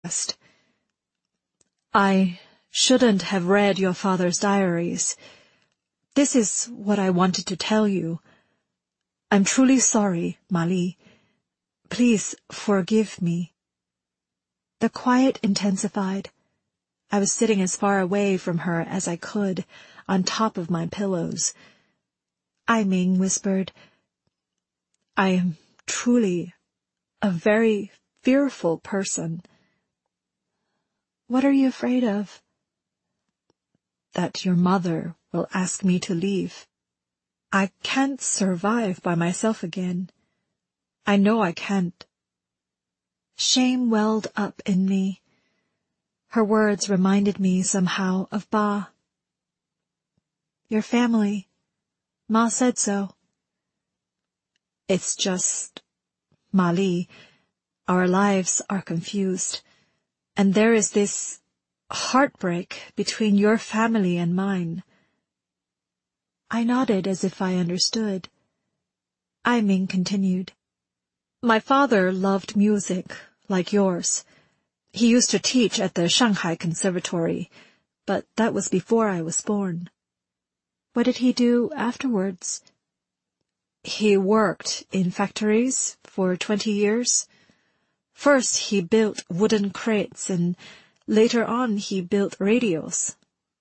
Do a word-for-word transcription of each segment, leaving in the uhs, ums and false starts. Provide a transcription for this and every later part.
I shouldn't have read your father's diaries. This is what I wanted to tell you. I'm truly sorry, Ma Li. Please forgive me. The quiet intensified. I was sitting as far away from her as I could, on top of my pillows. Ai Ming whispered, I am truly a very fearful person. What are you afraid of? That your mother will ask me to leave. I can't survive by myself again. I know I can't. Shame welled up in me. Her words reminded me somehow of Ba. Your family. Ma said so. It's just, Ma Li, our lives are confused, and there is this heartbreak between your family and mine. I nodded as if I understood. Ai Ming continued. My father loved music, like yours. He used to teach at the Shanghai Conservatory, but that was before I was born. What did he do afterwards? He worked in factories for twenty years. First he built wooden crates, and later on he built radios.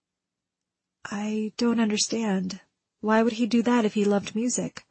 I don't understand. Why would he do that if he loved music?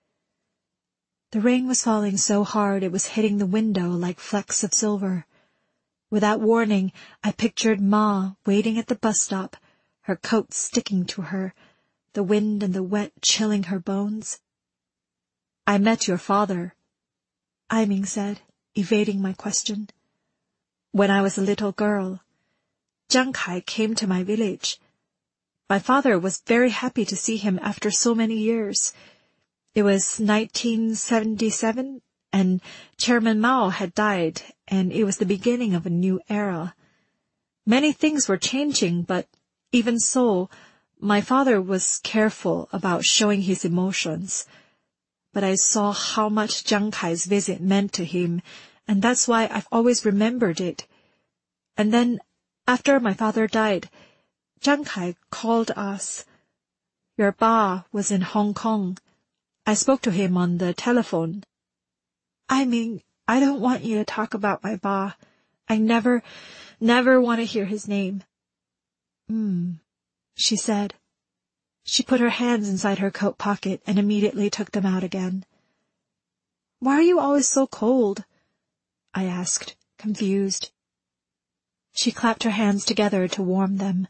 The rain was falling so hard it was hitting the window like flecks of silver. Without warning, I pictured Ma waiting at the bus stop, her coat sticking to her, the wind and the wet chilling her bones. I met your father, Ai Ming said, evading my question. When I was a little girl, Jiang Kai came to my village. My father was very happy to see him after so many years. It was nineteen seventy-seven, and Chairman Mao had died, and it was the beginning of a new era. Many things were changing, but even so, my father was careful about showing his emotions. But I saw how much Jiang Kai's visit meant to him, and that's why I've always remembered it. And then, after my father died, Jiang Kai called us. Your Ba was in Hong Kong. I spoke to him on the telephone. I mean, I don't want you to talk about my Ba. I never, never want to hear his name. Hmm, she said. She put her hands inside her coat pocket and immediately took them out again. Why are you always so cold? I asked, confused. She clapped her hands together to warm them.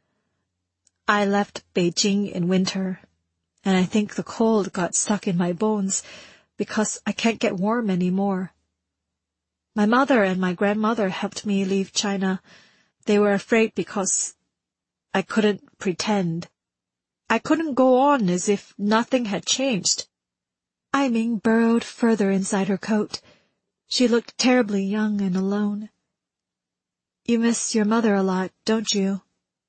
I left Beijing in winter, and I think the cold got stuck in my bones because I can't get warm anymore. My mother and my grandmother helped me leave China. They were afraid because I couldn't pretend. I couldn't go on as if nothing had changed. Ai Ming burrowed further inside her coat. She looked terribly young and alone. You miss your mother a lot, don't you?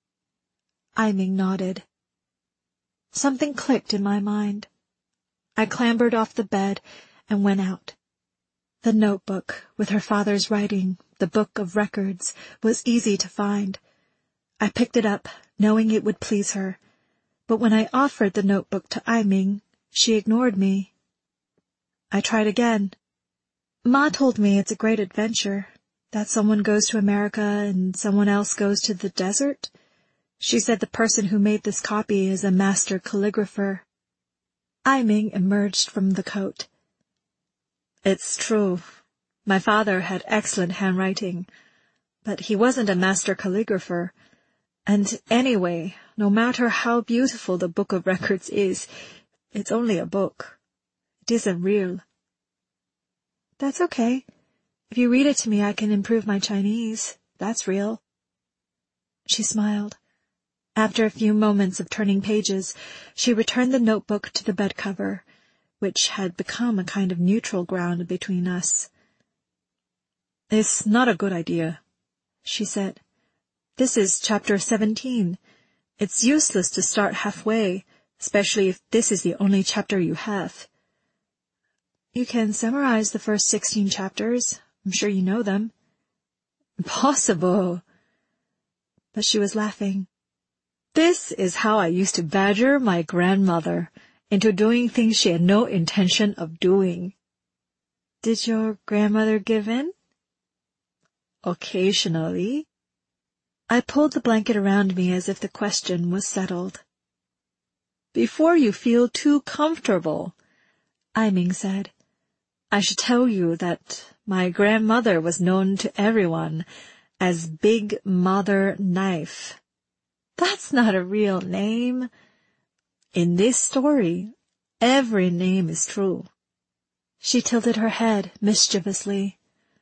Ai Ming nodded. Something clicked in my mind. I clambered off the bed and went out. The notebook with her father's writing, the book of records, was easy to find. I picked it up, knowing it would please her. But when I offered the notebook to Ai Ming, she ignored me. I tried again. Ma told me it's a great adventure, that someone goes to America and someone else goes to the desert. She said the person who made this copy is a master calligrapher. Ai Ming emerged from the coat. It's true. My father had excellent handwriting, but he wasn't a master calligrapher. And anyway, no matter how beautiful the Book of Records is, it's only a book. It isn't real. That's okay. If you read it to me, I can improve my Chinese. That's real. She smiled. After a few moments of turning pages, she returned the notebook to the bed cover, which had become a kind of neutral ground between us. It's not a good idea, she said. This is chapter seventeen. It's useless to start halfway, especially if this is the only chapter you have. You can summarize the first sixteen chapters. I'm sure you know them. Impossible. But she was laughing. This is how I used to badger my grandmother into doing things she had no intention of doing. Did your grandmother give in? Occasionally. I pulled the blanket around me as if the question was settled. Before you feel too comfortable, Ai-ming said, I should tell you that my grandmother was known to everyone as Big Mother Knife. That's not a real name. In this story, every name is true. She tilted her head mischievously.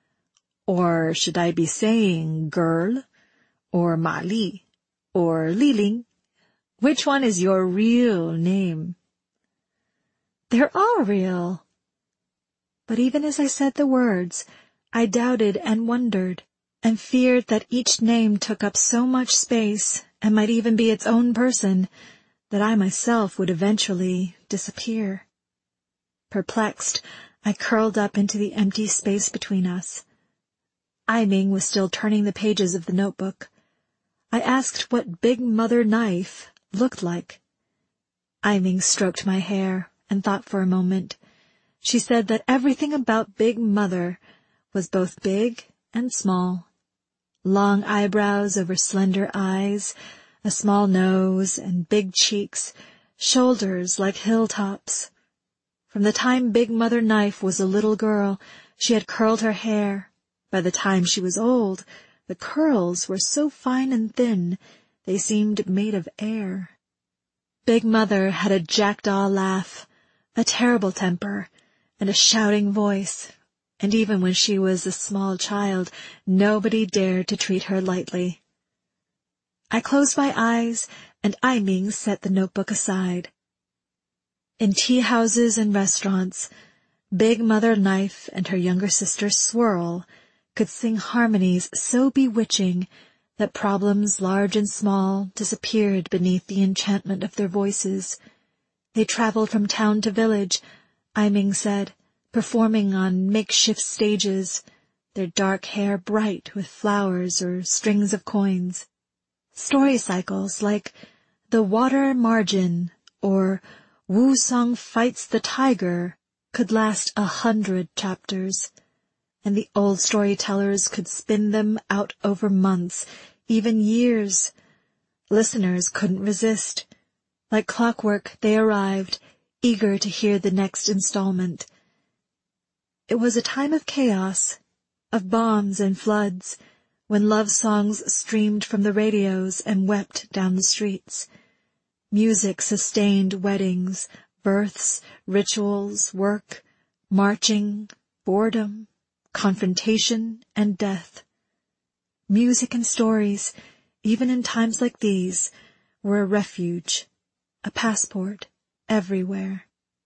Or should I be saying girl, or Ma Li, or Li Ling? Which one is your real name? They're all real. But even as I said the words, I doubted and wondered, and feared that each name took up so much space, and might even be its own person, that I myself would eventually disappear. Perplexed, I curled up into the empty space between us. Ai-ming was still turning the pages of the notebook. I asked what Big Mother Knife looked like. Ai-ming stroked my hair and thought for a moment. She said that everything about Big Mother was both big and small. Long eyebrows over slender eyes, a small nose and big cheeks, shoulders like hilltops. From the time Big Mother Knife was a little girl, she had curled her hair. By the time she was old, the curls were so fine and thin, they seemed made of air. Big Mother had a jackdaw laugh, a terrible temper, and a shouting voice, and even when she was a small child, nobody dared to treat her lightly. I closed my eyes, and Ai-ming set the notebook aside. In tea-houses and restaurants, Big Mother Knife and her younger sister Swirl could sing harmonies so bewitching that problems large and small disappeared beneath the enchantment of their voices. They traveled from town to village, Ai-ming said, performing on makeshift stages, their dark hair bright with flowers or strings of coins. Story cycles like The Water Margin or Wu Song Fights the Tiger could last a hundred chapters, and the old storytellers could spin them out over months, even years. Listeners couldn't resist. Like clockwork, they arrived, eager to hear the next installment. It was a time of chaos, of bombs and floods, when love songs streamed from the radios and wept down the streets. Music sustained weddings, births, rituals, work, marching, boredom, confrontation, and death. Music and stories, even in times like these, were a refuge, a passport, everywhere.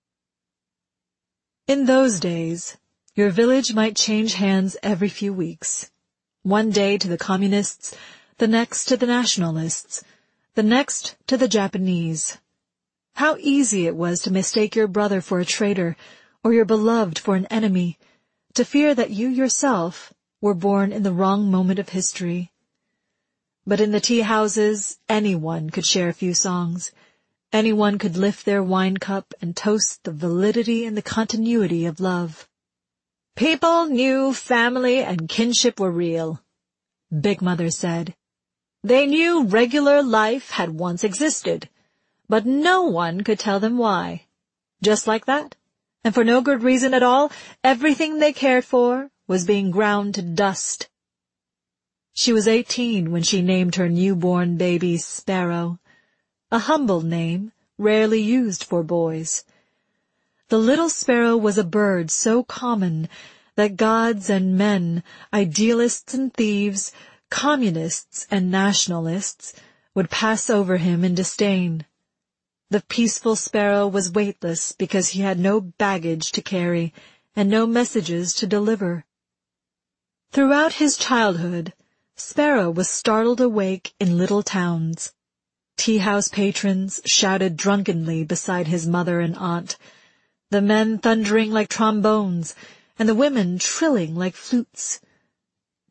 In those days, your village might change hands every few weeks. One day to the communists, the next to the nationalists, the next to the Japanese. How easy it was to mistake your brother for a traitor, or your beloved for an enemy, to fear that you yourself were born in the wrong moment of history. But in the tea-houses, anyone could share a few songs. Anyone could lift their wine cup and toast the validity and the continuity of love. People knew family and kinship were real, Big Mother said. They knew regular life had once existed, but no one could tell them why. Just like that, and for no good reason at all, everything they cared for was being ground to dust. She was eighteen when she named her newborn baby Sparrow, a humble name rarely used for boys. The little sparrow was a bird so common that gods and men, idealists and thieves, communists and nationalists would pass over him in disdain. The peaceful sparrow was weightless because he had no baggage to carry and no messages to deliver. Throughout his childhood, Sparrow was startled awake in little towns. Tea-house patrons shouted drunkenly beside his mother and aunt, the men thundering like trombones, and the women trilling like flutes.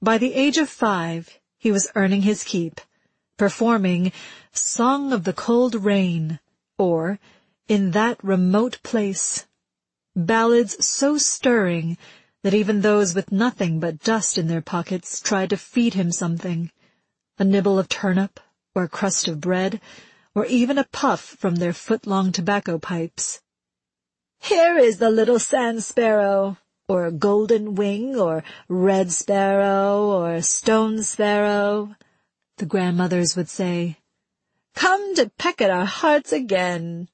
By the age of five, he was earning his keep, performing Song of the Cold Rain, or In That Remote Place, ballads so stirring that even those with nothing but dust in their pockets tried to feed him something, a nibble of turnip, or a crust of bread, or even a puff from their foot-long tobacco pipes. "Here is the little sand sparrow, or golden wing, or red sparrow, or stone sparrow," the grandmothers would say. "Come to peck at our hearts again."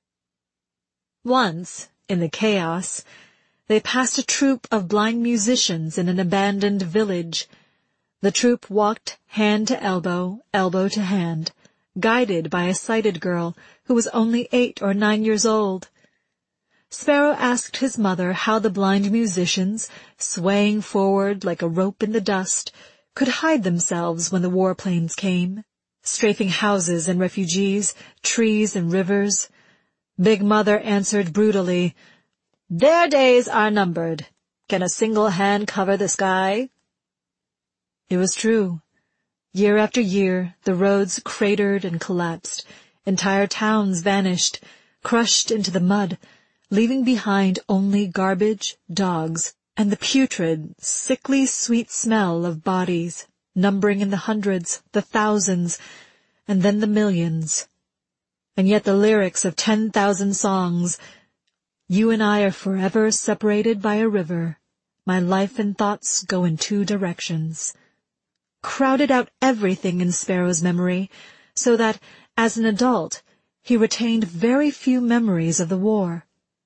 Once, in the chaos, they passed a troupe of blind musicians in an abandoned village. The troupe walked hand to elbow, elbow to hand, guided by a sighted girl who was only eight or nine years old. Sparrow asked his mother how the blind musicians, swaying forward like a rope in the dust, could hide themselves when the warplanes came, strafing houses and refugees, trees and rivers. Big Mother answered brutally, "Their days are numbered. Can a single hand cover the sky?" It was true. Year after year, the roads cratered and collapsed. Entire towns vanished, crushed into the mud, leaving behind only garbage, dogs, and the putrid, sickly sweet smell of bodies, numbering in the hundreds, the thousands, and then the millions. And yet the lyrics of ten thousand songs, "You and I are forever separated by a river. My life and thoughts go in two directions," crowded out everything in Sparrow's memory, so that, as an adult, he retained very few memories of the war.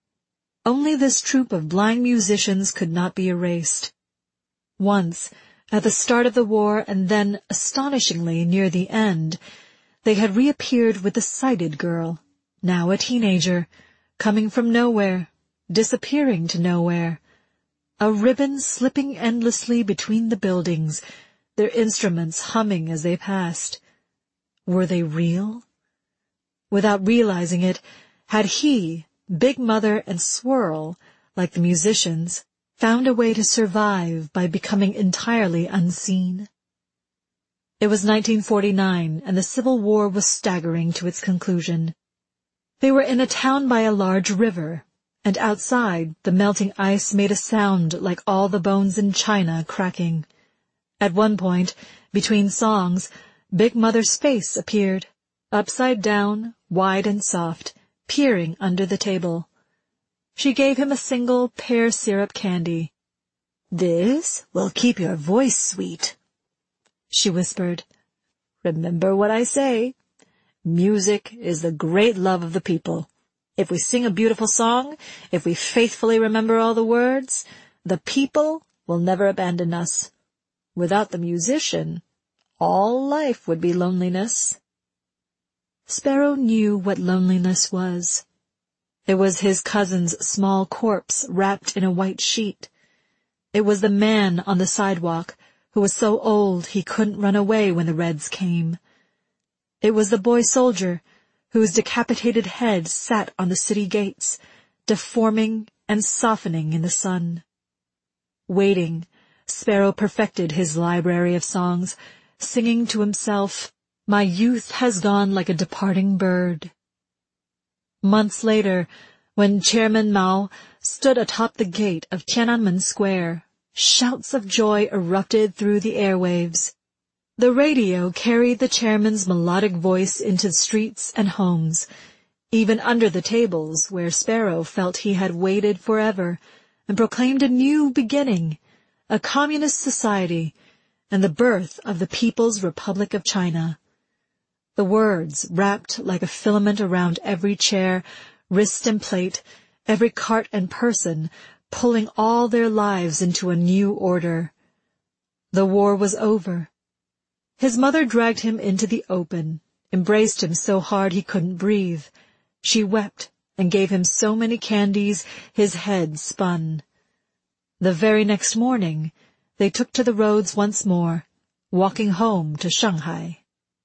Only this troupe of blind musicians could not be erased. Once, at the start of the war and then, astonishingly, near the end, they had reappeared with the sighted girl, now a teenager, coming from nowhere, disappearing to nowhere, a ribbon slipping endlessly between the buildings, their instruments humming as they passed. Were they real? Without realizing it, had he, Big Mother, and Swirl, like the musicians, found a way to survive by becoming entirely unseen? It was nineteen forty-nine, and the Civil War was staggering to its conclusion. They were in a town by a large river, and outside the melting ice made a sound like all the bones in China cracking. At one point, between songs, Big Mother's face appeared, upside down, wide and soft, peering under the table. She gave him a single pear syrup candy. "This will keep your voice sweet," she whispered. "Remember what I say. Music is the great love of the people. If we sing a beautiful song, if we faithfully remember all the words, the people will never abandon us. Without the musician, all life would be loneliness." Sparrow knew what loneliness was. It was his cousin's small corpse wrapped in a white sheet. It was the man on the sidewalk who was so old he couldn't run away when the Reds came. It was the boy soldier whose decapitated head sat on the city gates, deforming and softening in the sun. Waiting, Sparrow perfected his library of songs, singing to himself, "My youth has gone like a departing bird." Months later, when Chairman Mao stood atop the gate of Tiananmen Square, shouts of joy erupted through the airwaves. The radio carried the chairman's melodic voice into streets and homes, even under the tables where Sparrow felt he had waited forever, and proclaimed a new beginning, a communist society, and the birth of the People's Republic of China. The words wrapped like a filament around every chair, wrist and plate, every cart and person, pulling all their lives into a new order. The war was over. His mother dragged him into the open, embraced him so hard he couldn't breathe. She wept and gave him so many candies his head spun. The very next morning, they took to the roads once more, walking home to Shanghai.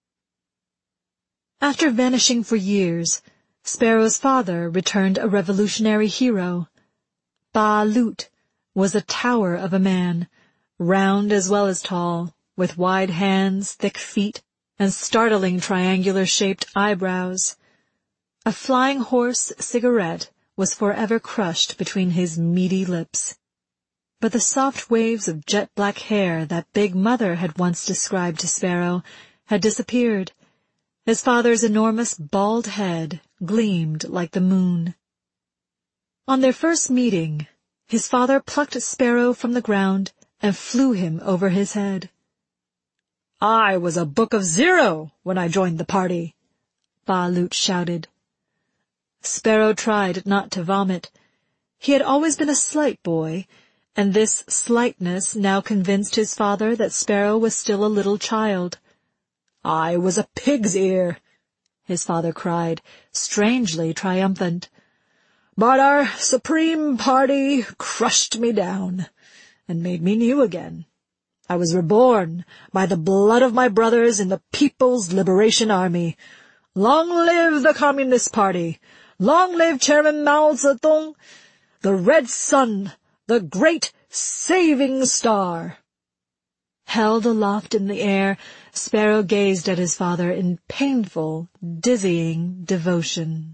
After vanishing for years, Sparrow's father returned a revolutionary hero. Ba Lut was a tower of a man, round as well as tall, with wide hands, thick feet, and startling triangular-shaped eyebrows. A flying horse cigarette was forever crushed between his meaty lips. But the soft waves of jet-black hair that Big Mother had once described to Sparrow had disappeared. His father's enormous bald head gleamed like the moon. On their first meeting, his father plucked Sparrow from the ground and flew him over his head. "I was a book of zero when I joined the party," Ba Lute shouted. Sparrow tried not to vomit. He had always been a slight boy, and this slightness now convinced his father that Sparrow was still a little child. "I was a pig's ear," his father cried, strangely triumphant. "But our supreme party crushed me down and made me new again. I was reborn by the blood of my brothers in the People's Liberation Army. Long live the Communist Party! Long live Chairman Mao Zedong, the Red Sun, the great saving star!" Held aloft in the air, Sparrow gazed at his father in painful, dizzying devotion.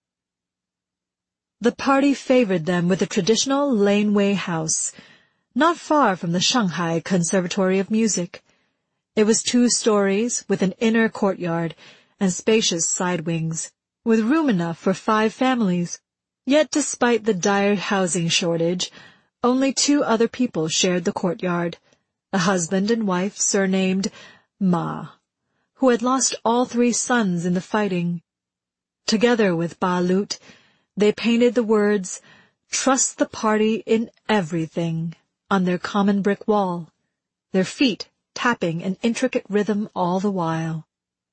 The party favored them with a traditional laneway house, not far from the Shanghai Conservatory of Music. It was two stories, with an inner courtyard and spacious side wings, with room enough for five families. Yet despite the dire housing shortage, only two other people shared the courtyard, a husband and wife surnamed Ma, who had lost all three sons in the fighting. Together with Ba Lute, they painted the words, "Trust the party in everything," on their common brick wall, their feet tapping an intricate rhythm all the while.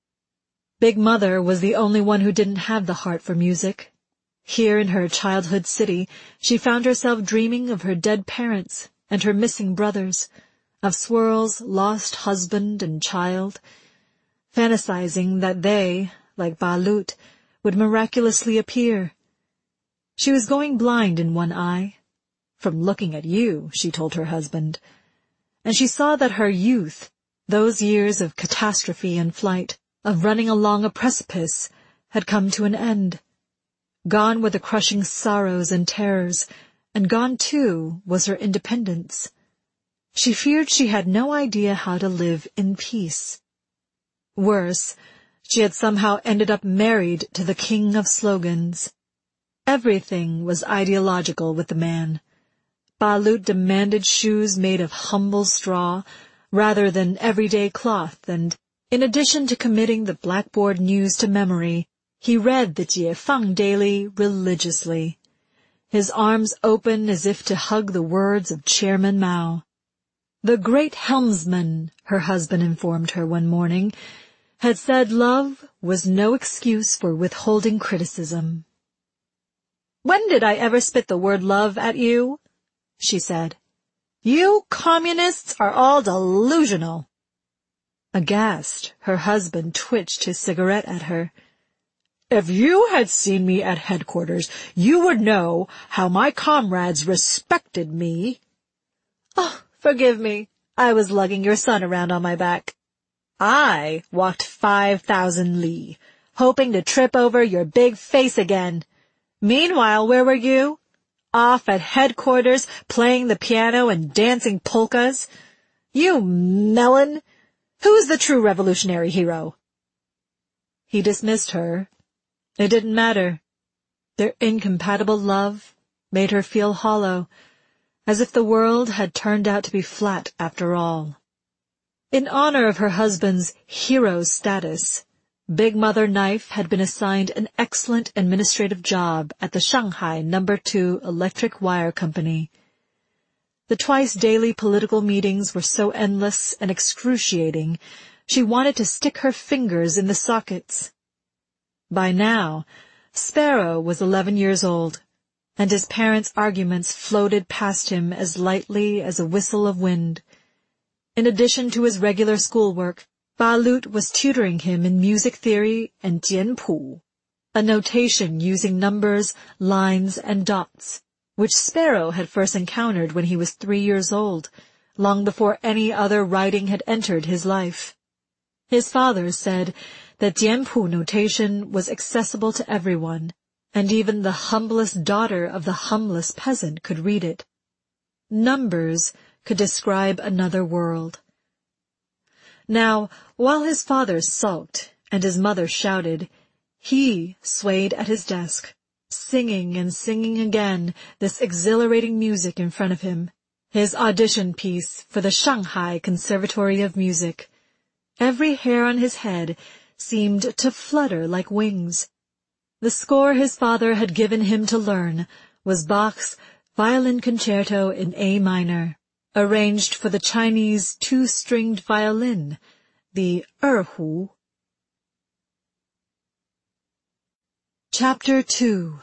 Big Mother was the only one who didn't have the heart for music. Here in her childhood city, she found herself dreaming of her dead parents and her missing brothers, of Swirl's lost husband and child, fantasizing that they, like Ba Lute, would miraculously appear. She was going blind in one eye, from looking at you, she told her husband, and she saw that her youth, those years of catastrophe and flight, of running along a precipice, had come to an end. Gone were the crushing sorrows and terrors, and gone, too, was her independence. She feared she had no idea how to live in peace. Worse, she had somehow ended up married to the king of slogans. Everything was ideological with the man. Ba Lute demanded shoes made of humble straw, rather than everyday cloth, and, in addition to committing the blackboard news to memory, he read the Jiefang Daily religiously, his arms open as if to hug the words of Chairman Mao. The great helmsman, her husband informed her one morning, had said love was no excuse for withholding criticism. "When did I ever spit the word love at you?" she said. "You communists are all delusional." Aghast, her husband twitched his cigarette at her. "If you had seen me at headquarters, you would know how my comrades respected me." "Oh, forgive me. I was lugging your son around on my back." "I walked five thousand li, hoping to trip over your big face again. Meanwhile, where were you? Off at headquarters, playing the piano and dancing polkas. You melon! Who's the true revolutionary hero?" He dismissed her. It didn't matter. Their incompatible love made her feel hollow, as if the world had turned out to be flat after all. In honor of her husband's hero status, Big Mother Knife had been assigned an excellent administrative job at the Shanghai Number Two Electric Wire Company. The twice-daily political meetings were so endless and excruciating, she wanted to stick her fingers in the sockets. By now, Sparrow was eleven years old, and his parents' arguments floated past him as lightly as a whistle of wind. In addition to his regular schoolwork, Ba Lute was tutoring him in music theory and jianpu, a notation using numbers, lines, and dots, which Sparrow had first encountered when he was three years old, long before any other writing had entered his life. His father said that Jianpu notation was accessible to everyone, and even the humblest daughter of the humblest peasant could read it. Numbers could describe another world. Now, while his father sulked and his mother shouted, he swayed at his desk, singing and singing again this exhilarating music in front of him, his audition piece for the Shanghai Conservatory of Music. Every hair on his head seemed to flutter like wings. The score his father had given him to learn was Bach's Violin Concerto in A minor, arranged for the Chinese two-stringed violin, the erhu. Chapter two.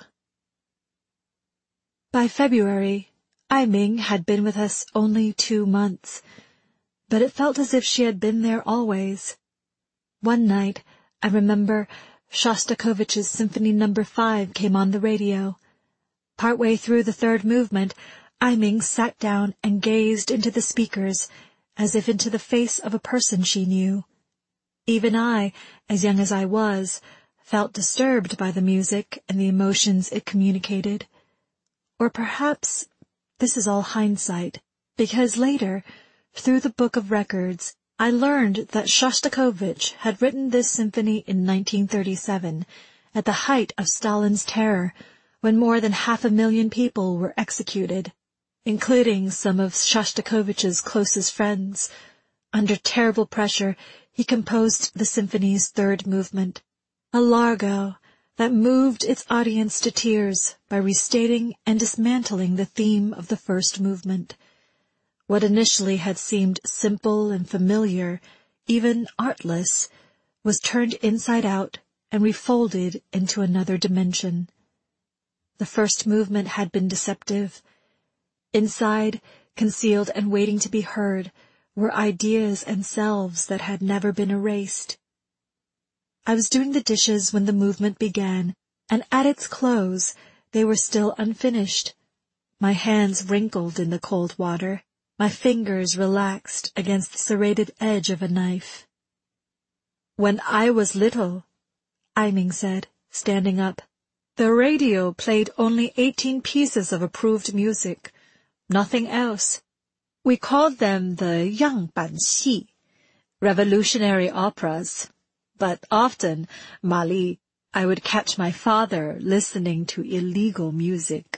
By February, Ai Ming had been with us only two months, but it felt as if she had been there always. One night, I remember, Shostakovich's Symphony Number Five came on the radio. Partway through the third movement, Ai Ming sat down and gazed into the speakers, as if into the face of a person she knew. Even I, as young as I was, felt disturbed by the music and the emotions it communicated. Or perhaps this is all hindsight, because later, through the book of records, I learned that Shostakovich had written this symphony in nineteen thirty-seven, at the height of Stalin's terror, when more than half a million people were executed, including some of Shostakovich's closest friends. Under terrible pressure, he composed the symphony's third movement, a largo that moved its audience to tears by restating and dismantling the theme of the first movement. What initially had seemed simple and familiar, even artless, was turned inside out and refolded into another dimension. The first movement had been deceptive. Inside, concealed and waiting to be heard, were ideas and selves that had never been erased. I was doing the dishes when the movement began, and at its close they were still unfinished. My hands wrinkled in the cold water, my fingers relaxed against the serrated edge of a knife. "When I was little," Ai Ming said, standing up, "the radio played only eighteen pieces of approved music, nothing else. We called them the 样板戏, revolutionary operas. But often, Mali, I would catch my father listening to illegal music."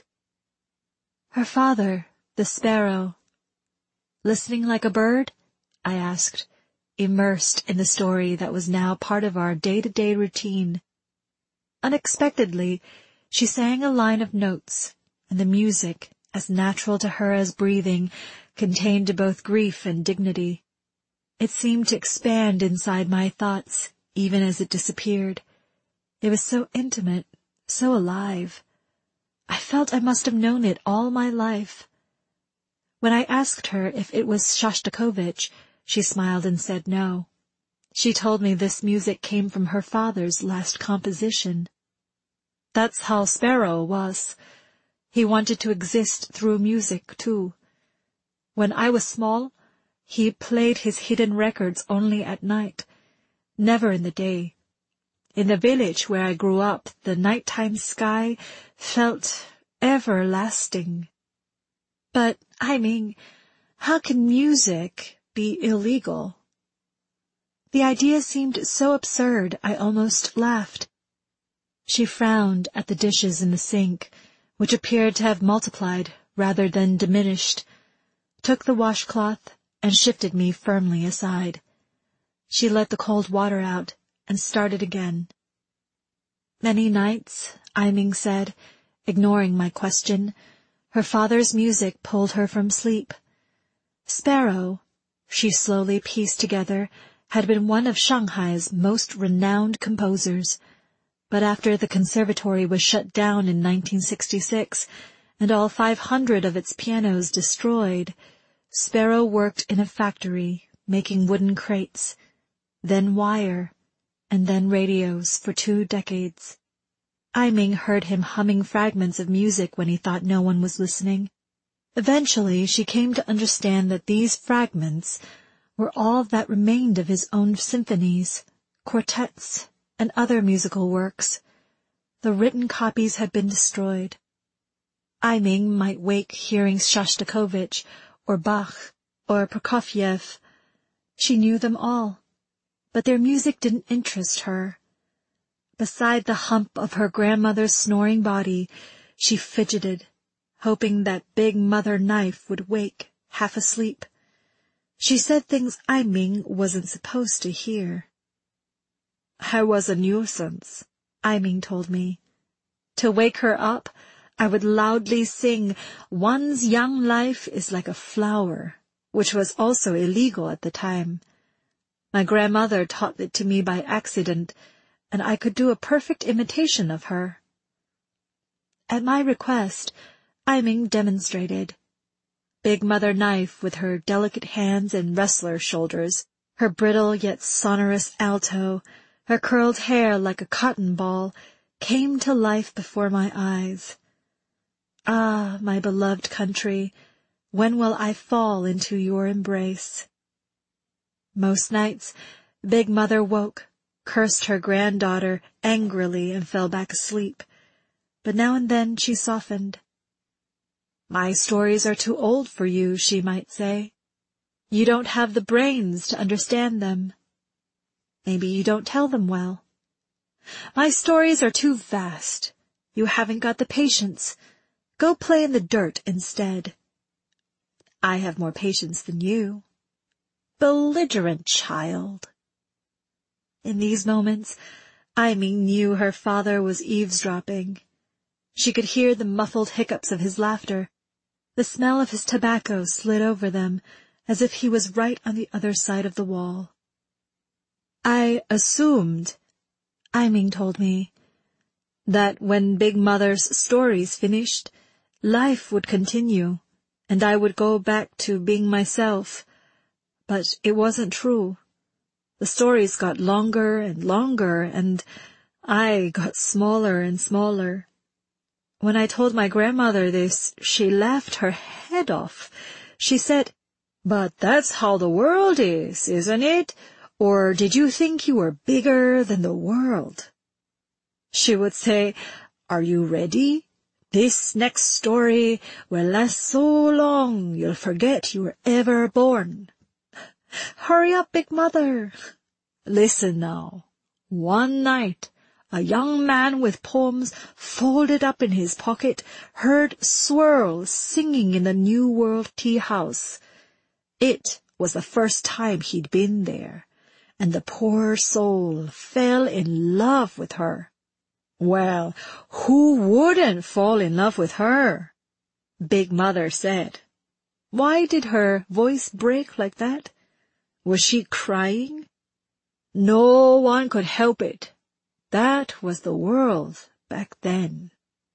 Her father, the sparrow. "Listening like a bird?" I asked, immersed in the story that was now part of our day-to-day routine. Unexpectedly, she sang a line of notes, and the music, as natural to her as breathing, contained both grief and dignity. It seemed to expand inside my thoughts, even as it disappeared. It was so intimate, so alive. I felt I must have known it all my life. When I asked her if it was Shostakovich, she smiled and said no. She told me this music came from her father's last composition. That's how Sparrow was. He wanted to exist through music, too. When I was small, he played his hidden records only at night, never in the day. In the village where I grew up, the nighttime sky felt everlasting. But, I mean, how can music be illegal? The idea seemed so absurd I almost laughed. She frowned at the dishes in the sink, which appeared to have multiplied rather than diminished, took the washcloth, and shifted me firmly aside. She let the cold water out and started again. Many nights, Ai Ming said, ignoring my question, her father's music pulled her from sleep. Sparrow, she slowly pieced together, had been one of Shanghai's most renowned composers, but after the conservatory was shut down in nineteen sixty-six, and all five hundred of its pianos destroyed, Sparrow worked in a factory, making wooden crates, then wire, and then radios for two decades. Ai Ming heard him humming fragments of music when he thought no one was listening. Eventually she came to understand that these fragments were all that remained of his own symphonies, quartets, and other musical works. The written copies had been destroyed. Aiming might wake hearing Shostakovich, or Bach, or Prokofiev. She knew them all, but their music didn't interest her. Beside the hump of her grandmother's snoring body, she fidgeted, hoping that Big Mother Knife would wake, half asleep. She said things Aiming wasn't supposed to hear. I was a nuisance, Aiming told me. To wake her up, I would loudly sing, "One's young life is like a flower," which was also illegal at the time. My grandmother taught it to me by accident, and I could do a perfect imitation of her. At my request, Aiming demonstrated. Big Mother Knife, with her delicate hands and wrestler shoulders, her brittle yet sonorous alto, her curled hair like a cotton ball, came to life before my eyes. Ah, my beloved country, when will I fall into your embrace? Most nights, Big Mother woke, cursed her granddaughter angrily, and fell back asleep. But now and then she softened. "My stories are too old for you," she might say. "You don't have the brains to understand them. Maybe you don't tell them well. My stories are too vast. You haven't got the patience. Go play in the dirt instead." I have more patience than you. Belligerent child. In these moments, Aiming knew her father was eavesdropping. She could hear the muffled hiccups of his laughter. The smell of his tobacco slid over them, as if he was right on the other side of the wall. I assumed, Aiming told me, that when Big Mother's stories finished, life would continue, and I would go back to being myself. But it wasn't true. The stories got longer and longer, and I got smaller and smaller. When I told my grandmother this, she laughed her head off. She said, "But that's how the world is, isn't it? Or did you think you were bigger than the world?" She would say, "Are you ready? This next story will last so long you'll forget you were ever born. Hurry up, Big Mother. Listen now. One night, a young man with poems folded up in his pocket heard swirls singing in the New World tea house. It was the first time he'd been there, and the poor soul fell in love with her. Well, who wouldn't fall in love with her?" Big Mother said. Why did her voice break like that? Was she crying? No one could help it. That was the world back then.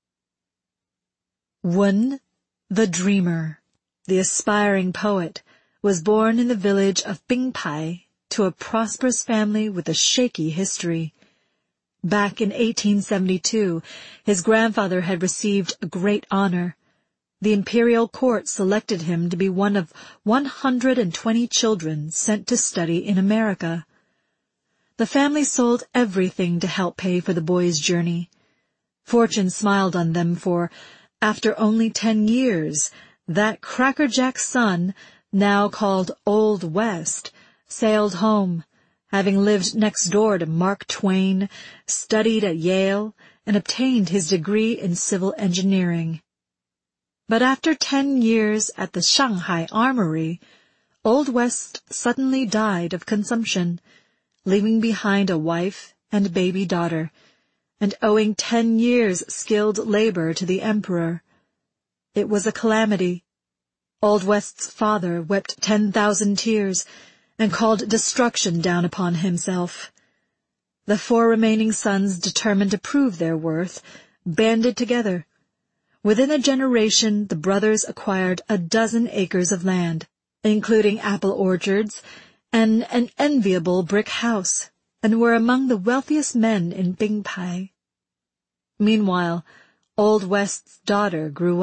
Wen, the dreamer, the aspiring poet, was born in the village of Bingpai to a prosperous family with a shaky history. Back in eighteen seventy-two, his grandfather had received a great honor. The imperial court selected him to be one of one hundred twenty children sent to study in America. The family sold everything to help pay for the boy's journey. Fortune smiled on them, for, after only ten years, that crackerjack son, now called Old West, sailed home, having lived next door to Mark Twain, studied at Yale, and obtained his degree in civil engineering. But after ten years at the Shanghai Armory, Old West suddenly died of consumption, leaving behind a wife and baby daughter, and owing ten years' skilled labor to the emperor. It was a calamity. Old West's father wept ten thousand tears and called destruction down upon himself. The four remaining sons, determined to prove their worth, banded together. Within a generation, the brothers acquired a dozen acres of land, including apple orchards, and an enviable brick house, and were among the wealthiest men in Bingpai. Meanwhile, Old West's daughter grew up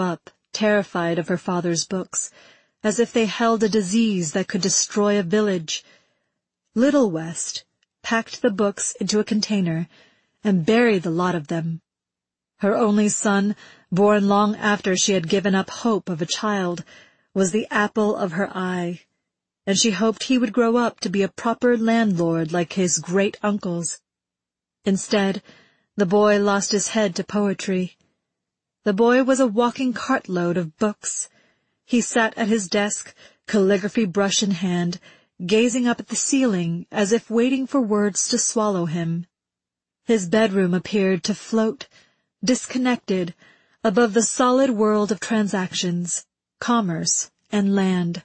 terrified of her father's books, as if they held a disease that could destroy a village. Little West packed the books into a container and buried the lot of them. Her only son, born long after she had given up hope of a child, was the apple of her eye, and she hoped he would grow up to be a proper landlord like his great-uncles. Instead, the boy lost his head to poetry. The boy was a walking cartload of books. He sat at his desk, calligraphy brush in hand, gazing up at the ceiling as if waiting for words to swallow him. His bedroom appeared to float, disconnected, above the solid world of transactions, commerce, and land.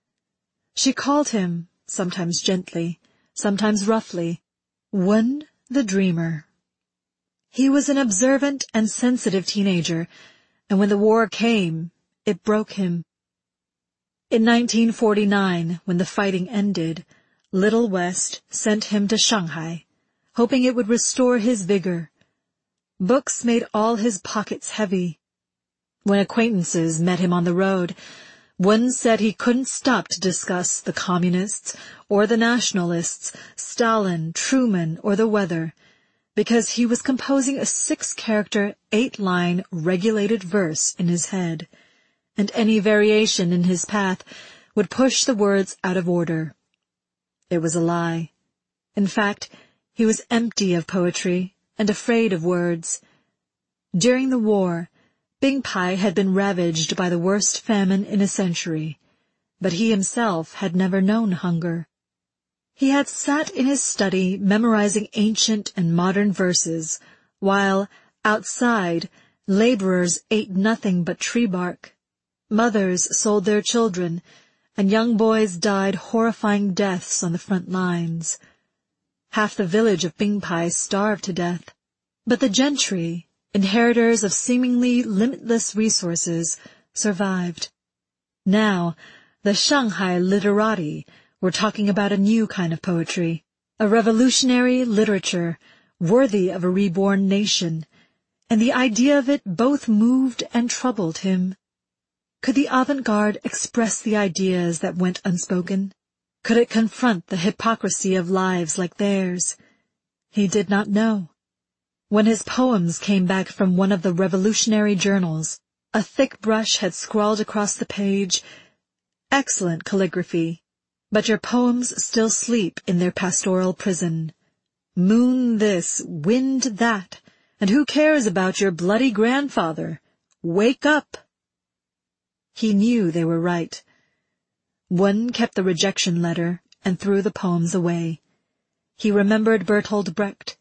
She called him, sometimes gently, sometimes roughly, Wen the Dreamer. He was an observant and sensitive teenager, and when the war came, it broke him. In nineteen forty-nine, when the fighting ended, Little West sent him to Shanghai, hoping it would restore his vigor. Books made all his pockets heavy. When acquaintances met him on the road, one said he couldn't stop to discuss the communists or the nationalists, Stalin, Truman, or the weather, because he was composing a six-character, eight-line regulated verse in his head, and any variation in his path would push the words out of order. It was a lie. In fact, he was empty of poetry and afraid of words. During the war, Bingpai had been ravaged by the worst famine in a century, but he himself had never known hunger. He had sat in his study memorizing ancient and modern verses, while, outside, laborers ate nothing but tree bark. Mothers sold their children, and young boys died horrifying deaths on the front lines. Half the village of Bingpai starved to death, but the gentry, inheritors of seemingly limitless resources, survived. Now, the Shanghai literati were talking about a new kind of poetry, a revolutionary literature worthy of a reborn nation, and the idea of it both moved and troubled him. Could the avant-garde express the ideas that went unspoken? Could it confront the hypocrisy of lives like theirs? He did not know. When his poems came back from one of the revolutionary journals, a thick brush had scrawled across the page, "Excellent calligraphy, but your poems still sleep in their pastoral prison. Moon this, wind that, and who cares about your bloody grandfather? Wake up!" He knew they were right. One kept the rejection letter and threw the poems away. He remembered Bertolt Brecht.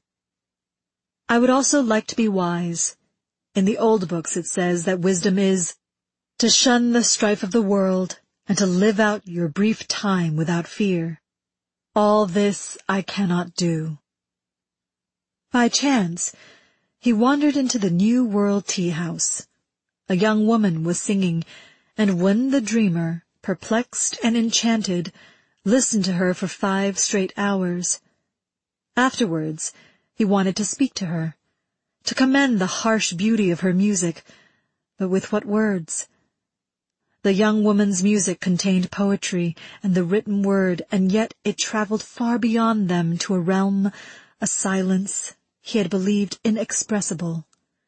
I would also like to be wise. In the old books it says that wisdom is to shun the strife of the world and to live out your brief time without fear. All this I cannot do. By chance, he wandered into the New World Tea House. A young woman was singing, and Wen the Dreamer, perplexed and enchanted, listened to her for five straight hours. Afterwards, he wanted to speak to her, to commend the harsh beauty of her music, but with what words? The young woman's music contained poetry and the written word, and yet it traveled far beyond them to a realm, a silence, he had believed inexpressible.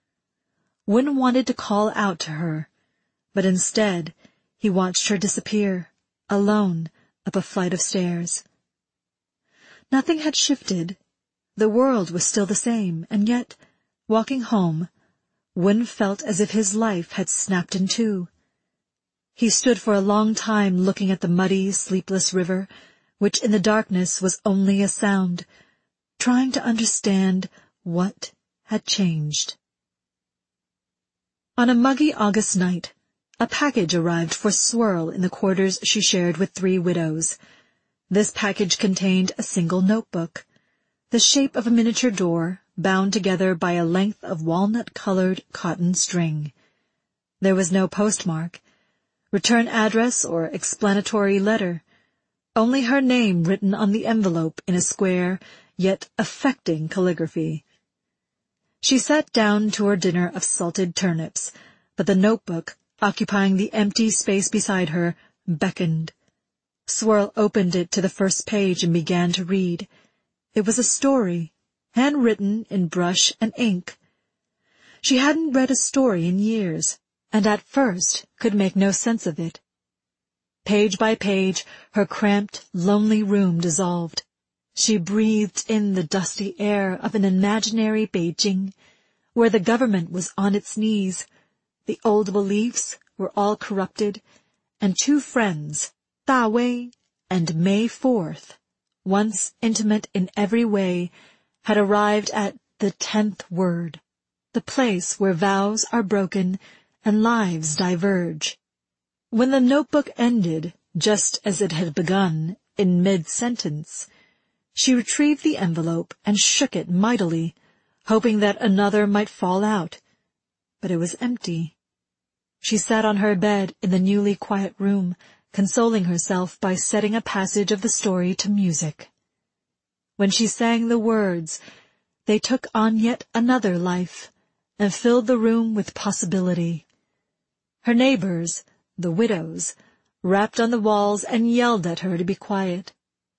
Wen wanted to call out to her, but instead he watched her disappear, alone, up a flight of stairs. Nothing had shifted. The world was still the same, and yet, walking home, Wen felt as if his life had snapped in two. He stood for a long time looking at the muddy, sleepless river, which in the darkness was only a sound, trying to understand what had changed. On a muggy August night, a package arrived for Swirl in the quarters she shared with three widows. This package contained a single notebook, the shape of a miniature door, bound together by a length of walnut-colored cotton string. There was no postmark, return address, or explanatory letter, only her name written on the envelope in a square, yet affecting calligraphy. She sat down to her dinner of salted turnips, but the notebook, occupying the empty space beside her, beckoned. Swirl opened it to the first page and began to read. It was a story, handwritten in brush and ink. She hadn't read a story in years, and at first could make no sense of it. Page by page, her cramped, lonely room dissolved. She breathed in the dusty air of an imaginary Beijing, where the government was on its knees, the old beliefs were all corrupted, and two friends, Da Wei and May Fourth, once intimate in every way, had arrived at the tenth word, the place where vows are broken and lives diverge. When the notebook ended, just as it had begun, in mid-sentence, she retrieved the envelope and shook it mightily, hoping that another might fall out. But it was empty. She sat on her bed in the newly quiet room, consoling herself by setting a passage of the story to music. When she sang the words, they took on yet another life, and filled the room with possibility. Her neighbors, the widows, rapped on the walls and yelled at her to be quiet.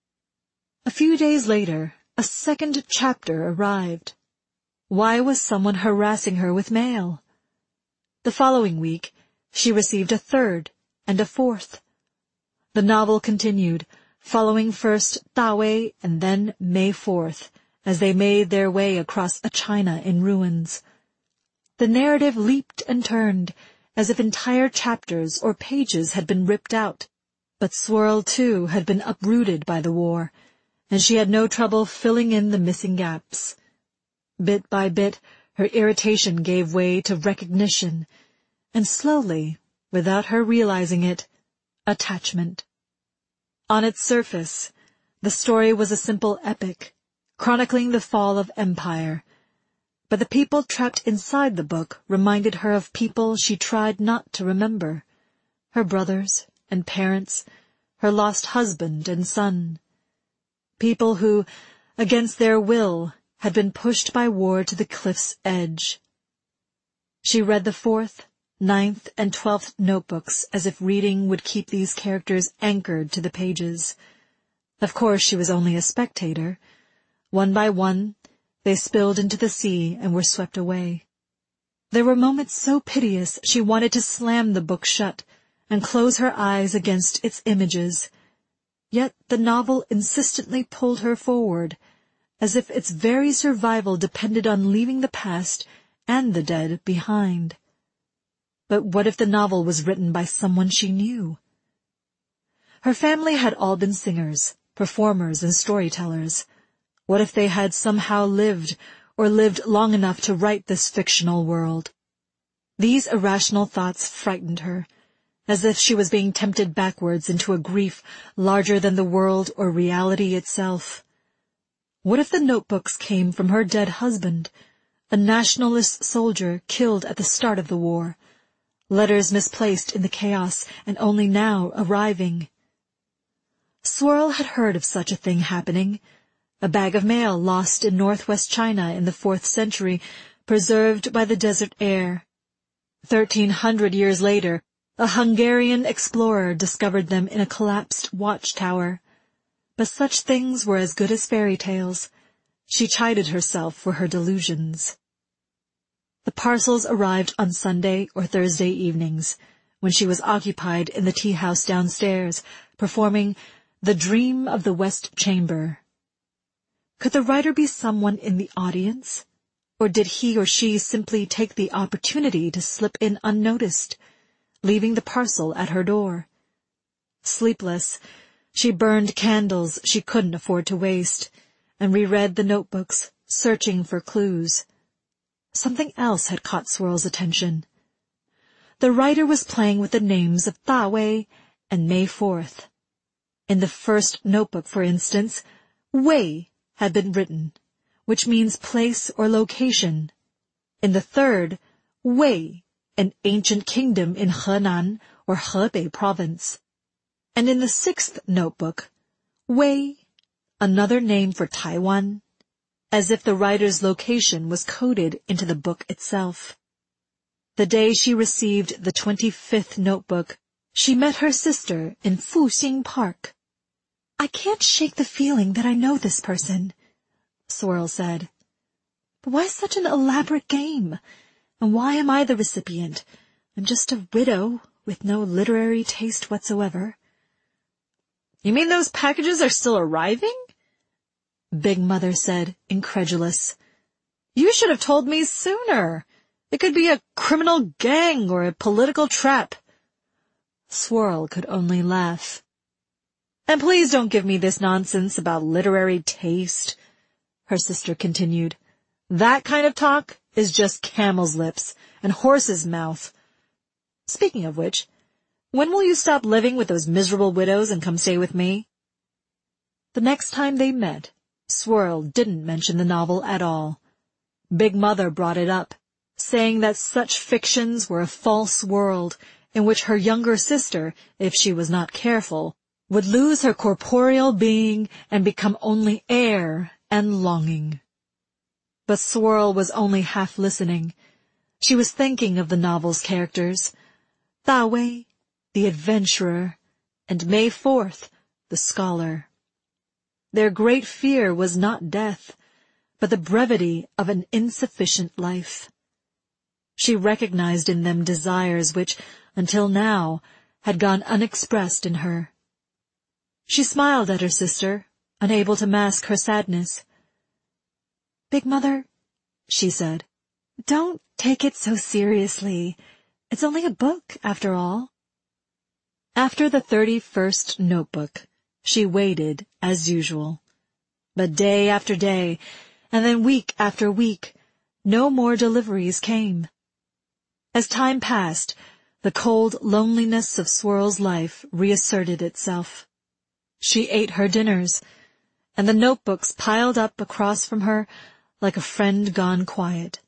A few days later, a second chapter arrived. Why was someone harassing her with mail? The following week, she received a third and a fourth. The novel continued, following first Da Wei and then May Fourth, as they made their way across a China in ruins. The narrative leaped and turned, as if entire chapters or pages had been ripped out. But Swirl, too, had been uprooted by the war, and she had no trouble filling in the missing gaps. Bit by bit, her irritation gave way to recognition, and slowly, without her realizing it, attachment. On its surface, the story was a simple epic, chronicling the fall of empire, but the people trapped inside the book reminded her of people she tried not to remember, her brothers and parents, her lost husband and son. People who, against their will, had been pushed by war to the cliff's edge. She read the fourth, ninth, and twelfth notebooks as if reading would keep these characters anchored to the pages. Of course she was only a spectator. One by one, they spilled into the sea and were swept away. There were moments so piteous she wanted to slam the book shut and close her eyes against its images. Yet the novel insistently pulled her forward, as if its very survival depended on leaving the past and the dead behind. But what if the novel was written by someone she knew? Her family had all been singers, performers, and storytellers. What if they had somehow lived, or lived long enough to write this fictional world? These irrational thoughts frightened her, as if she was being tempted backwards into a grief larger than the world or reality itself. What if the notebooks came from her dead husband, a nationalist soldier killed at the start of the war, letters misplaced in the chaos and only now arriving? Swirl had heard of such a thing happening. A bag of mail lost in northwest China in the fourth century, preserved by the desert air. Thirteen hundred years later, a Hungarian explorer discovered them in a collapsed watchtower. But such things were as good as fairy tales. She chided herself for her delusions. The parcels arrived on Sunday or Thursday evenings, when she was occupied in the tea-house downstairs, performing The Dream of the West Chamber. Could the writer be someone in the audience? Or did he or she simply take the opportunity to slip in unnoticed, leaving the parcel at her door? Sleepless, she burned candles she couldn't afford to waste, and reread the notebooks, searching for clues. Something else had caught Swirl's attention. The writer was playing with the names of Da Wei and May Fourth. In the first notebook, for instance, Wei had been written, which means place or location. In the third, Wei, an ancient kingdom in Henan or Hebei province. And in the sixth notebook, Wei, another name for Taiwan, as if the writer's location was coded into the book itself. The day she received the twenty-fifth notebook, she met her sister in Fuxing Park. "I can't shake the feeling that I know this person," Swirl said. "But why such an elaborate game? And why am I the recipient? I'm just a widow with no literary taste whatsoever." "You mean those packages are still arriving?" Big Mother said, incredulous. "You should have told me sooner. It could be a criminal gang or a political trap." Swirl could only laugh. "And please don't give me this nonsense about literary taste," her sister continued. "That kind of talk is just camel's lips and horse's mouth. Speaking of which, when will you stop living with those miserable widows and come stay with me?" The next time they met, Swirl didn't mention the novel at all. Big Mother brought it up, saying that such fictions were a false world in which her younger sister, if she was not careful, would lose her corporeal being and become only air and longing. But Swirl was only half listening. She was thinking of the novel's characters, Da Wei, the adventurer, and May Fourth, the scholar. Their great fear was not death, but the brevity of an insufficient life. She recognized in them desires which, until now, had gone unexpressed in her. She smiled at her sister, unable to mask her sadness. "Big Mother," she said, "don't take it so seriously. It's only a book, after all." After the thirty-first notebook, she waited as usual. But day after day, and then week after week, no more deliveries came. As time passed, the cold loneliness of Swirl's life reasserted itself. She ate her dinners, and the notebooks piled up across from her like a friend gone quiet.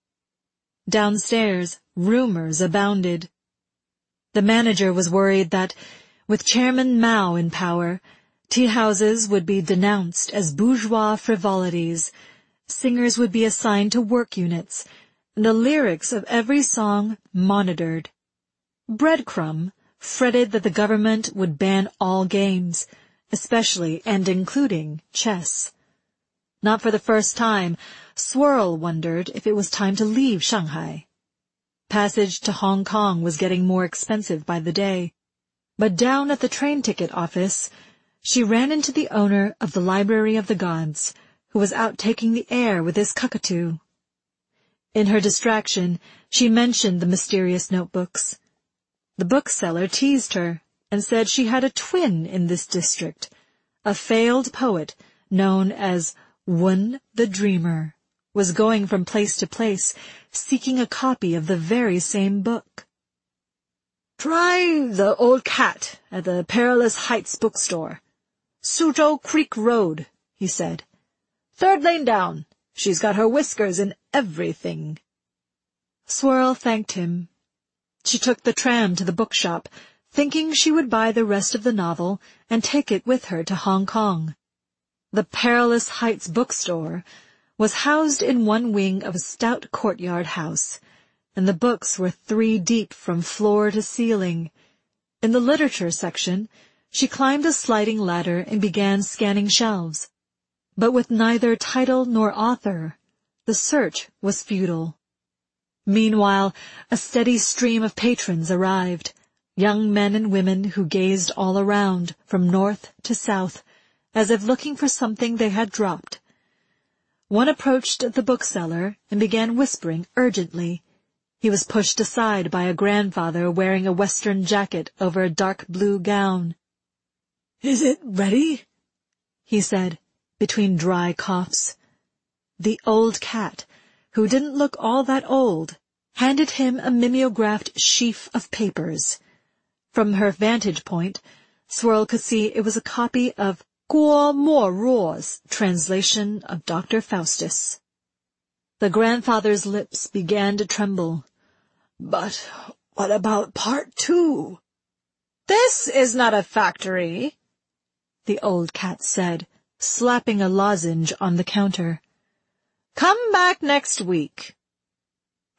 Downstairs, rumors abounded. The manager was worried that, with Chairman Mao in power, tea-houses would be denounced as bourgeois frivolities, singers would be assigned to work units, and the lyrics of every song monitored. Breadcrumb fretted that the government would ban all games, especially and including chess. Not for the first time, Swirl wondered if it was time to leave Shanghai. Passage to Hong Kong was getting more expensive by the day, but down at the train ticket office, she ran into the owner of the Library of the Gods, who was out taking the air with his cockatoo. In her distraction, she mentioned the mysterious notebooks. The bookseller teased her and said she had a twin in this district, a failed poet known as Wen the Dreamer, was going from place to place, seeking a copy of the very same book. "Try The Old Cat at the Perilous Heights bookstore, Suzhou Creek Road," he said. "Third lane down. She's got her whiskers and everything." Swirl thanked him. She took the tram to the bookshop, thinking she would buy the rest of the novel and take it with her to Hong Kong. The Perilous Heights bookstore was housed in one wing of a stout courtyard house, and the books were three deep from floor to ceiling. In the literature section, she climbed a sliding ladder and began scanning shelves. But with neither title nor author, the search was futile. Meanwhile, a steady stream of patrons arrived, young men and women who gazed all around, from north to south, as if looking for something they had dropped. One approached the bookseller and began whispering urgently. He was pushed aside by a grandfather wearing a western jacket over a dark blue gown. "Is it ready?" he said, between dry coughs. The old cat, who didn't look all that old, handed him a mimeographed sheaf of papers. From her vantage point, Swirl could see it was a copy of Guo Moruo's translation of Doctor Faustus. The grandfather's lips began to tremble. "But what about part two?" "This is not a factory," the old cat said, slapping a lozenge on the counter. "Come back next week."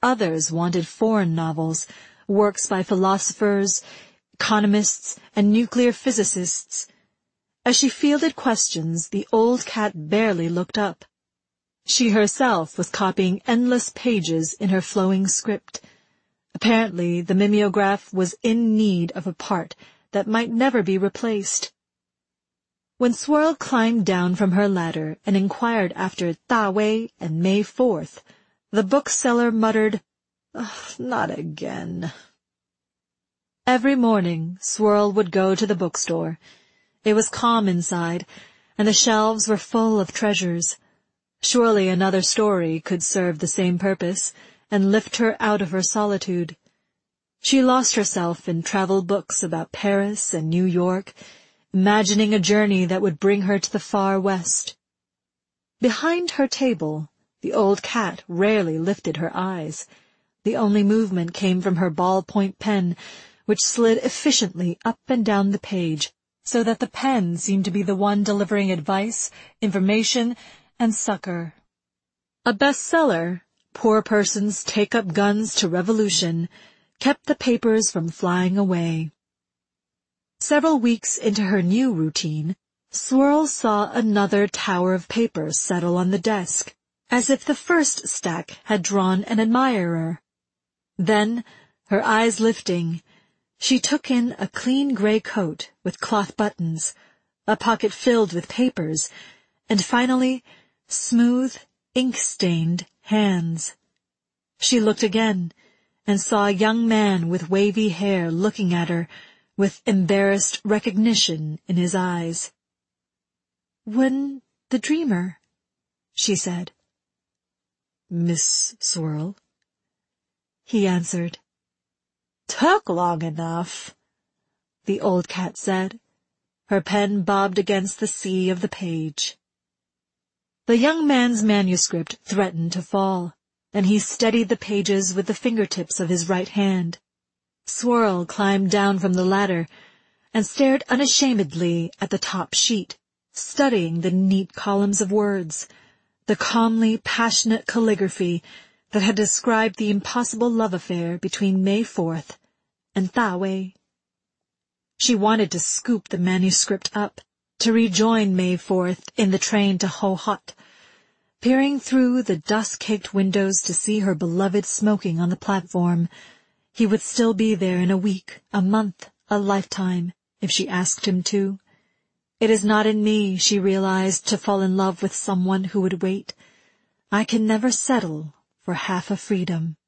Others wanted foreign novels, works by philosophers, economists, and nuclear physicists. As she fielded questions, the old cat barely looked up. She herself was copying endless pages in her flowing script. Apparently, the mimeograph was in need of a part that might never be replaced. When Swirl climbed down from her ladder and inquired after Da Wei and May Fourth, the bookseller muttered, "Not again." Every morning, Swirl would go to the bookstore. It was calm inside, and the shelves were full of treasures. Surely another story could serve the same purpose and lift her out of her solitude. She lost herself in travel books about Paris and New York, imagining a journey that would bring her to the far west. Behind her table, the old cat rarely lifted her eyes. The only movement came from her ballpoint pen, which slid efficiently up and down the page, so that the pen seemed to be the one delivering advice, information, and succor. A bestseller, Poor Persons Take Up Guns to Revolution, kept the papers from flying away. Several weeks into her new routine, Swirl saw another tower of papers settle on the desk, as if the first stack had drawn an admirer. Then, her eyes lifting, she took in a clean gray coat with cloth buttons, a pocket filled with papers, and finally, smooth, ink-stained hands. She looked again, and saw a young man with wavy hair looking at her, with embarrassed recognition in his eyes. "Wen the dreamer," she said. "Miss Swirl?" he answered. "Took long enough," the old cat said. Her pen bobbed against the sea of the page. The young man's manuscript threatened to fall, and he steadied the pages with the fingertips of his right hand. Swirl climbed down from the ladder and stared unashamedly at the top sheet, studying the neat columns of words, the calmly passionate calligraphy that had described the impossible love affair between May Fourth and Da Wei. She wanted to scoop the manuscript up, to rejoin May Fourth in the train to Ho Hot, peering through the dust-caked windows to see her beloved smoking on the platform. He would still be there in a week, a month, a lifetime, if she asked him to. It is not in me, she realized, to fall in love with someone who would wait. I can never settle for half a freedom.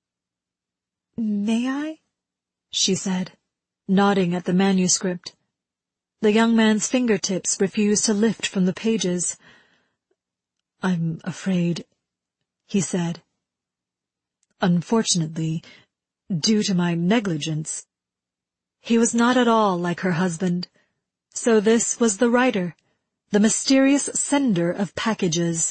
"May I?" she said, nodding at the manuscript. The young man's fingertips refused to lift from the pages. "I'm afraid," he said. "Unfortunately, due to my negligence." He was not at all like her husband. So this was the writer, the mysterious sender of packages.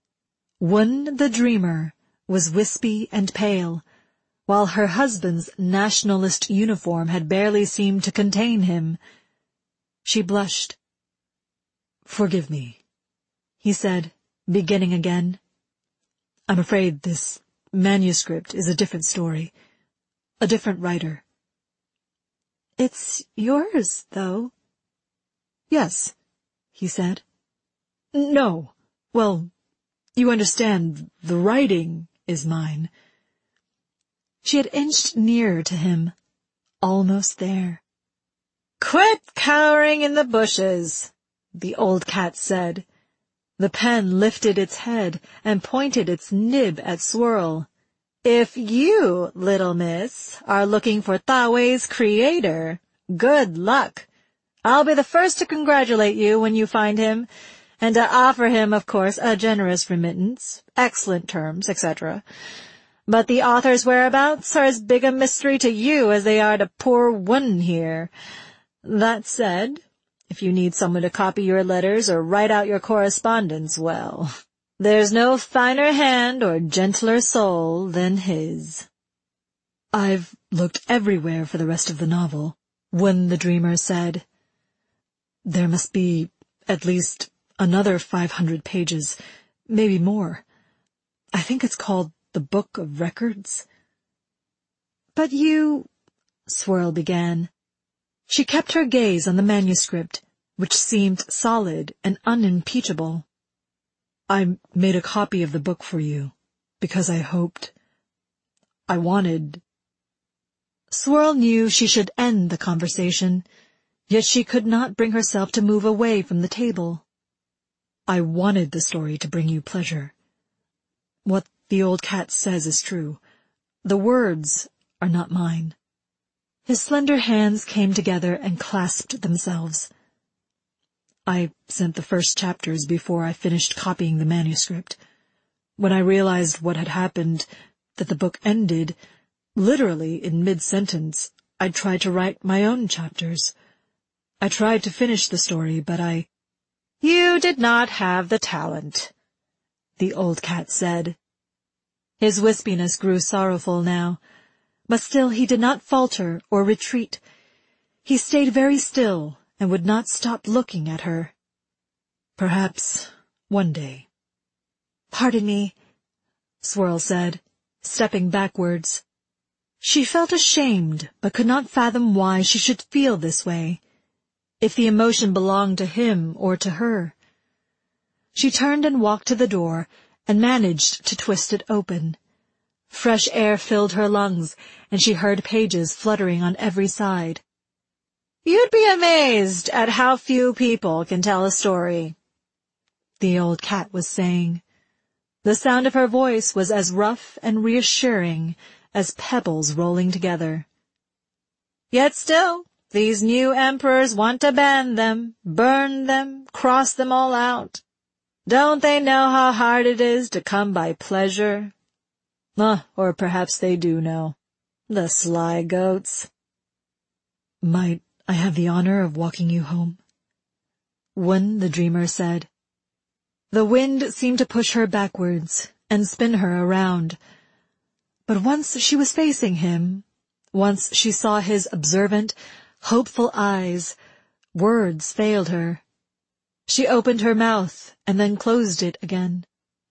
Wen the dreamer was wispy and pale, while her husband's nationalist uniform had barely seemed to contain him. She blushed. "Forgive me," he said, beginning again. "I'm afraid this manuscript is a different story, a different writer." "It's yours, though." "Yes," he said. "No. Well, you understand, the writing is mine." She had inched nearer to him, almost there. "Quit cowering in the bushes," the old cat said. The pen lifted its head and pointed its nib at Swirl. "If you, little miss, are looking for Da Wei's creator, good luck. I'll be the first to congratulate you when you find him, and to offer him, of course, a generous remittance, excellent terms, et cetera. But the author's whereabouts are as big a mystery to you as they are to poor Wen here. That said, if you need someone to copy your letters or write out your correspondence, well, there's no finer hand or gentler soul than his." "I've looked everywhere for the rest of the novel," Wen the dreamer said. "There must be at least another five hundred pages, maybe more. I think it's called the Book of Records." But you... Swirl began. She kept her gaze on the manuscript, which seemed solid and unimpeachable. I made a copy of the book for you, because I hoped... I wanted... Swirl knew she should end the conversation, yet she could not bring herself to move away from the table. I wanted the story to bring you pleasure. What the old cat says is true. The words are not mine. His slender hands came together and clasped themselves. I sent the first chapters before I finished copying the manuscript. When I realized what had happened, that the book ended, literally in mid-sentence, I tried to write my own chapters. I tried to finish the story, but I... You did not have the talent, the old cat said. His wispiness grew sorrowful now, but still he did not falter or retreat. He stayed very still and would not stop looking at her. Perhaps one day. Pardon me, Swirl said, stepping backwards. She felt ashamed, but could not fathom why she should feel this way, if the emotion belonged to him or to her. She turned and walked to the door, and managed to twist it open. Fresh air filled her lungs, and she heard pages fluttering on every side. You'd be amazed at how few people can tell a story, the old cat was saying. The sound of her voice was as rough and reassuring as pebbles rolling together. Yet still, these new emperors want to ban them, burn them, cross them all out. Don't they know how hard it is to come by pleasure? Uh, or perhaps they do know. The sly goats. Might I have the honor of walking you home? Wen the dreamer said. The wind seemed to push her backwards and spin her around. But once she was facing him, once she saw his observant, hopeful eyes, words failed her. She opened her mouth and then closed it again.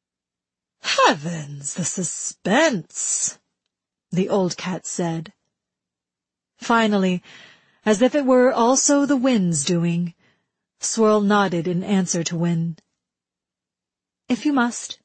Heavens, the suspense, the old cat said. Finally, as if it were also the wind's doing, Swirl nodded in answer to Wen. If you must.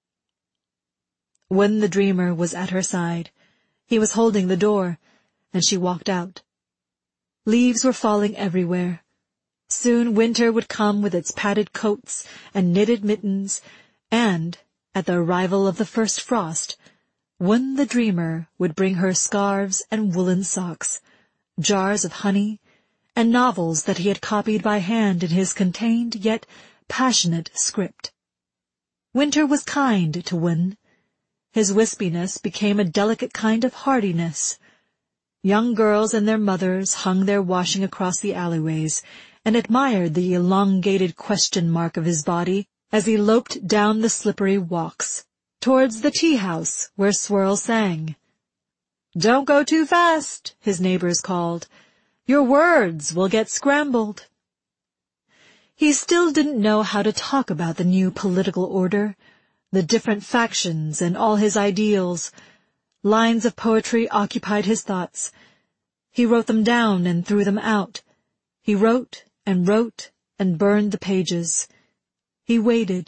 Wen the dreamer was at her side. He was holding the door, and she walked out. Leaves were falling everywhere. Soon winter would come with its padded coats and knitted mittens, and, at the arrival of the first frost, Wen the dreamer would bring her scarves and woolen socks, jars of honey, and novels that he had copied by hand in his contained yet passionate script. Winter was kind to Wen. His wispiness became a delicate kind of hardiness. Young girls and their mothers hung their washing across the alleyways and admired the elongated question mark of his body as he loped down the slippery walks, towards the tea-house where Swirl sang. Don't go too fast, his neighbors called. Your words will get scrambled. He still didn't know how to talk about the new political order, the different factions and all his ideals. Lines of poetry occupied his thoughts. He wrote them down and threw them out. He wrote and wrote and burned the pages. He waited.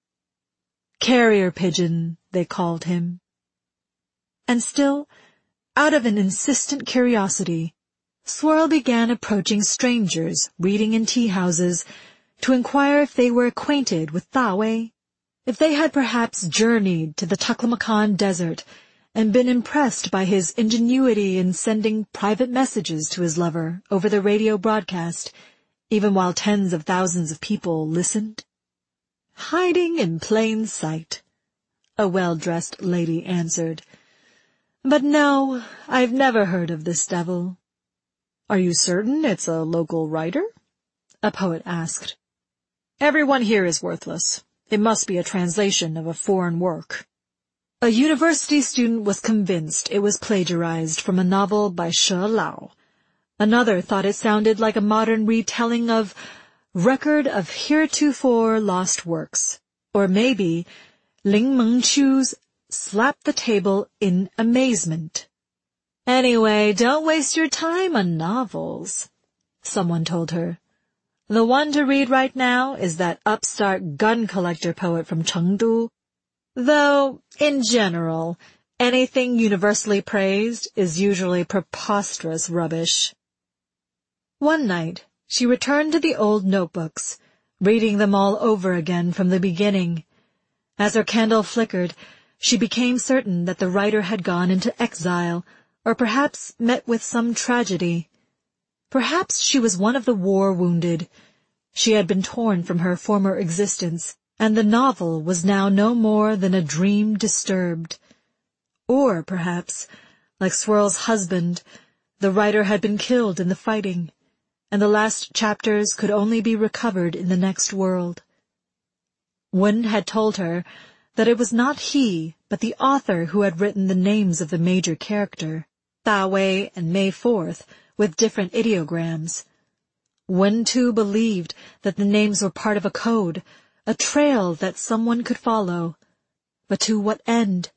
Carrier pigeon, they called him. And still, out of an insistent curiosity, Swirl began approaching strangers reading in tea-houses to inquire if they were acquainted with Da Wei, if they had perhaps journeyed to the Taklamakan desert and been impressed by his ingenuity in sending private messages to his lover over the radio broadcast, even while tens of thousands of people listened. Hiding in plain sight, a well-dressed lady answered. But no, I've never heard of this devil. Are you certain it's a local writer? A poet asked. Everyone here is worthless. It must be a translation of a foreign work. A university student was convinced it was plagiarized from a novel by She Lao. Another thought it sounded like a modern retelling of Record of Heretofore Lost Works, or maybe Ling Mengqiu's Slap the Table in Amazement. Anyway, don't waste your time on novels, someone told her. The one to read right now is that upstart gun collector poet from Chengdu. Though, in general, anything universally praised is usually preposterous rubbish. One night, she returned to the old notebooks, reading them all over again from the beginning. As her candle flickered, she became certain that the writer had gone into exile, or perhaps met with some tragedy. Perhaps she was one of the war-wounded. She had been torn from her former existence, and the novel was now no more than a dream disturbed. Or, perhaps, like Swirl's husband, the writer had been killed in the fighting, and the last chapters could only be recovered in the next world. Wen had told her that it was not he, but the author who had written the names of the major character, Da Wei and May Fourth, with different ideograms. Wen, too, believed that the names were part of a code, a trail that someone could follow. But to what end?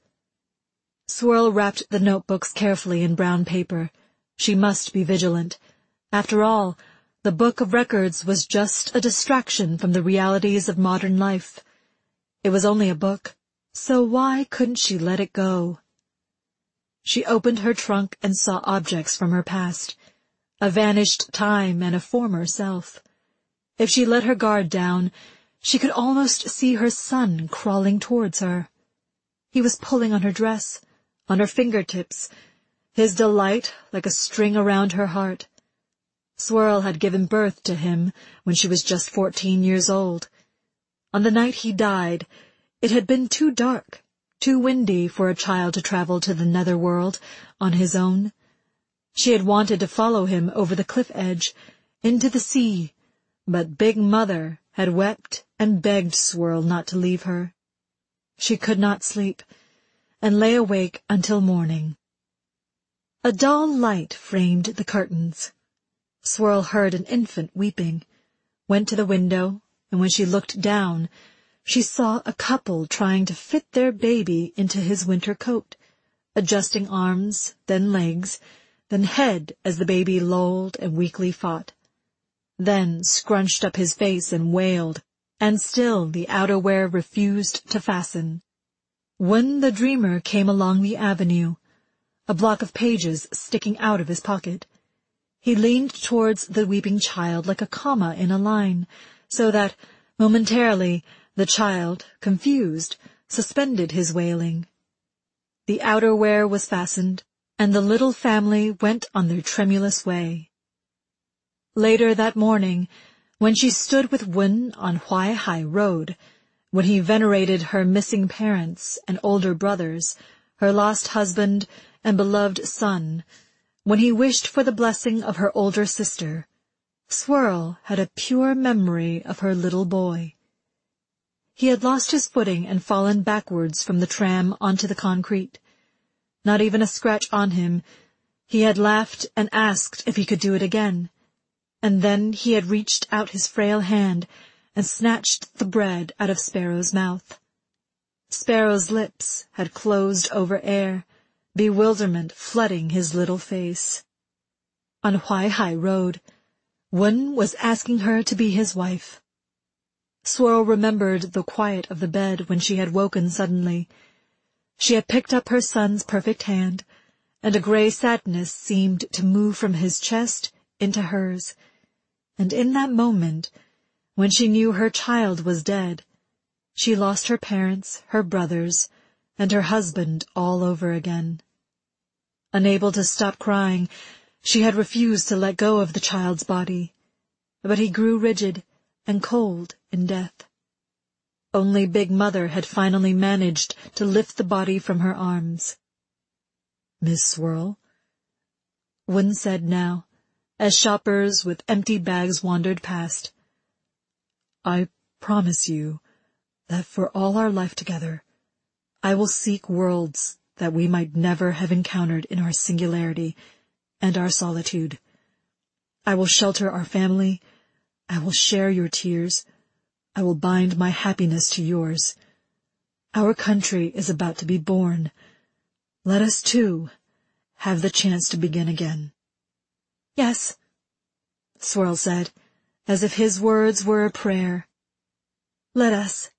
Swirl wrapped the notebooks carefully in brown paper. She must be vigilant. After all, the book of records was just a distraction from the realities of modern life. It was only a book, so why couldn't she let it go? She opened her trunk and saw objects from her past, a vanished time and a former self. If she let her guard down, she could almost see her son crawling towards her. He was pulling on her dress, on her fingertips, his delight like a string around her heart. Swirl had given birth to him when she was just fourteen years old. On the night he died, it had been too dark, too windy for a child to travel to the netherworld on his own. She had wanted to follow him over the cliff edge, into the sea, but Big Mother had wept and begged Swirl not to leave her. She could not sleep, and lay awake until morning. A dull light framed the curtains. Swirl heard an infant weeping, went to the window, and when she looked down, she saw a couple trying to fit their baby into his winter coat, adjusting arms, then legs, then head as the baby lolled and weakly fought. Then scrunched up his face and wailed, and still the outerwear refused to fasten. Wen the dreamer came along the avenue, a block of pages sticking out of his pocket. He leaned towards the weeping child like a comma in a line, so that, momentarily, the child, confused, suspended his wailing. The outerwear was fastened, and the little family went on their tremulous way. Later that morning, when she stood with Wen on Huaihai Road, when he venerated her missing parents and older brothers, her lost husband and beloved son, when he wished for the blessing of her older sister, Swirl had a pure memory of her little boy. He had lost his footing and fallen backwards from the tram onto the concrete. Not even a scratch on him. He had laughed and asked if he could do it again. And then he had reached out his frail hand and snatched the bread out of Sparrow's mouth. Sparrow's lips had closed over air, bewilderment flooding his little face. On Huaihai Road, Wen was asking her to be his wife. Swirl remembered the quiet of the bed when she had woken suddenly. She had picked up her son's perfect hand, and a gray sadness seemed to move from his chest into hers. And in that moment, when she knew her child was dead, she lost her parents, her brothers, and her husband all over again. Unable to stop crying, she had refused to let go of the child's body, but he grew rigid and cold in death. Only Big Mother had finally managed to lift the body from her arms. "Miss Swirl," Wen said now, as shoppers with empty bags wandered past, "I promise you that for all our life together, I will seek worlds that we might never have encountered in our singularity and our solitude. I will shelter our family. I will share your tears. I will bind my happiness to yours. Our country is about to be born. Let us, too, have the chance to begin again. Yes, Swirl said, as if his words were a prayer. Let us.